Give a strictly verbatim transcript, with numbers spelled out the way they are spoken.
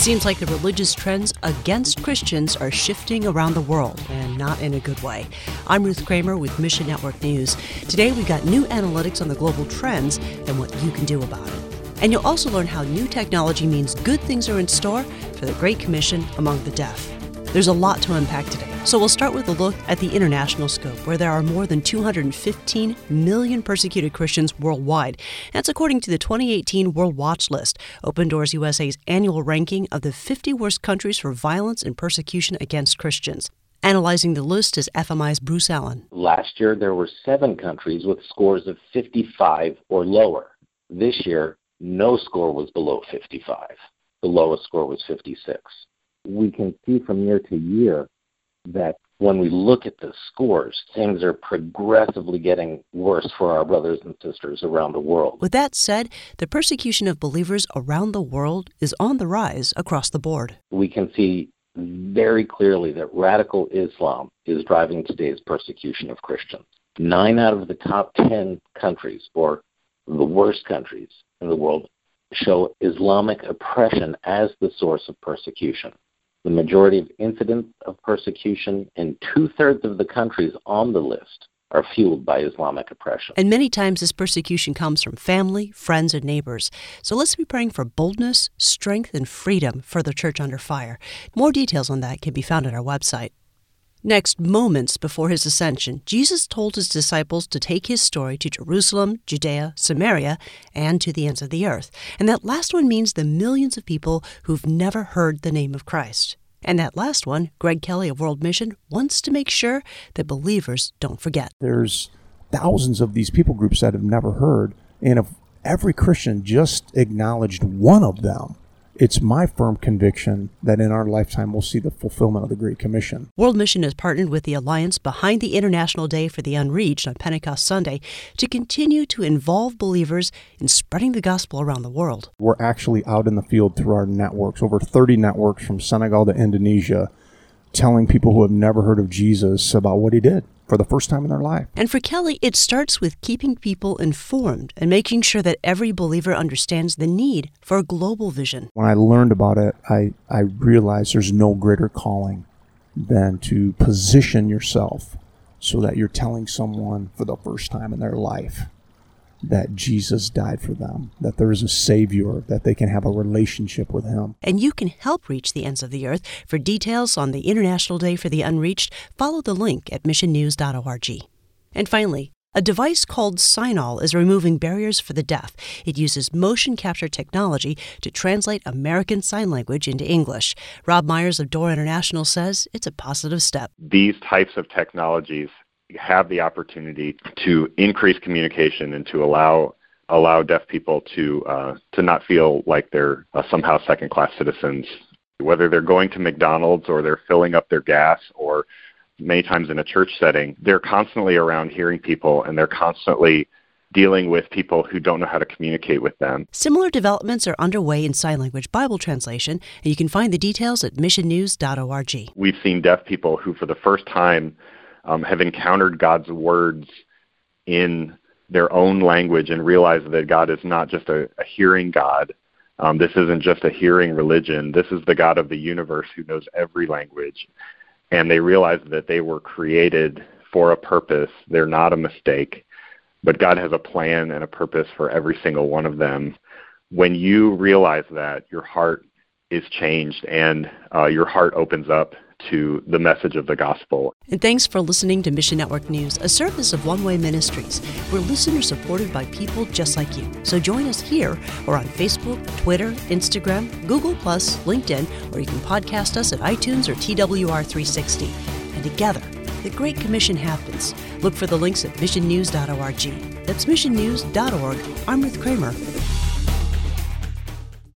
seems like the religious trends against Christians are shifting around the world, and not in a good way. I'm Ruth Kramer with Mission Network News. Today we've got new analytics on the global trends and what you can do about it. And you'll also learn how new technology means good things are in store for the Great Commission among the deaf. There's a lot to unpack today, so we'll start with a look at the international scope, where there are more than two hundred fifteen million persecuted Christians worldwide. That's according to the twenty eighteen World Watch List, Open Doors U S A's annual ranking of the fifty worst countries for violence and persecution against Christians. Analyzing the list is F M I's Bruce Allen. Last year, there were seven countries with scores of fifty-five or lower. This year, no score was below fifty-five. The lowest score was fifty-six. We can see from year to year that when we look at the scores, things are progressively getting worse for our brothers and sisters around the world. With that said, the persecution of believers around the world is on the rise across the board. We can see very clearly that radical Islam is driving today's persecution of Christians. Nine out of the top ten countries, or the worst countries in the world, show Islamic oppression as the source of persecution. The majority of incidents of persecution in two-thirds of the countries on the list are fueled by Islamic oppression. And many times this persecution comes from family, friends, and neighbors. So let's be praying for boldness, strength, and freedom for the church under fire. More details on that can be found at our website. Next, moments before his ascension, Jesus told his disciples to take his story to Jerusalem, Judea, Samaria, and to the ends of the earth. And that last one means the millions of people who've never heard the name of Christ. And that last one, Greg Kelly of World Mission, wants to make sure that believers don't forget. There's thousands of these people groups that have never heard, and if every Christian just acknowledged one of them, it's my firm conviction that in our lifetime we'll see the fulfillment of the Great Commission. World Mission has partnered with the Alliance behind the International Day for the Unreached on Pentecost Sunday to continue to involve believers in spreading the gospel around the world. We're actually out in the field through our networks, over thirty networks from Senegal to Indonesia, telling people who have never heard of Jesus about what he did for the first time in their life. And for Kelly, it starts with keeping people informed and making sure that every believer understands the need for a global vision. When I learned about it, I, I realized there's no greater calling than to position yourself so that you're telling someone for the first time in their life that Jesus died for them, that there is a Savior, that they can have a relationship with him. And you can help reach the ends of the earth. For details on the International Day for the Unreached, follow the link at mission news dot org. And finally, a device called Signal is removing barriers for the deaf. It uses motion capture technology to translate American Sign Language into English. Rob Myers of Door International says it's a positive step. These types of technologies have the opportunity to increase communication and to allow allow deaf people to uh, to not feel like they're uh, somehow second-class citizens. Whether they're going to McDonald's or they're filling up their gas or many times in a church setting, they're constantly around hearing people and they're constantly dealing with people who don't know how to communicate with them. Similar developments are underway in sign language Bible translation, and you can find the details at mission news dot org. We've seen deaf people who for the first time Um, have encountered God's words in their own language and realize that God is not just a, a hearing God. Um, this isn't just a hearing religion. This is the God of the universe who knows every language. And they realize that they were created for a purpose. They're not a mistake. But God has a plan and a purpose for every single one of them. When you realize that, your heart is changed and uh, your heart opens up to the message of the gospel. And thanks for listening to Mission Network News, a service of One Way Ministries. We're listener-supported by people just like you. So join us here or on Facebook, Twitter, Instagram, Google plus, LinkedIn, or you can podcast us at iTunes or T W R three sixty. And together, the Great Commission happens. Look for the links at mission news dot org. That's mission news dot org. I'm Ruth Kramer.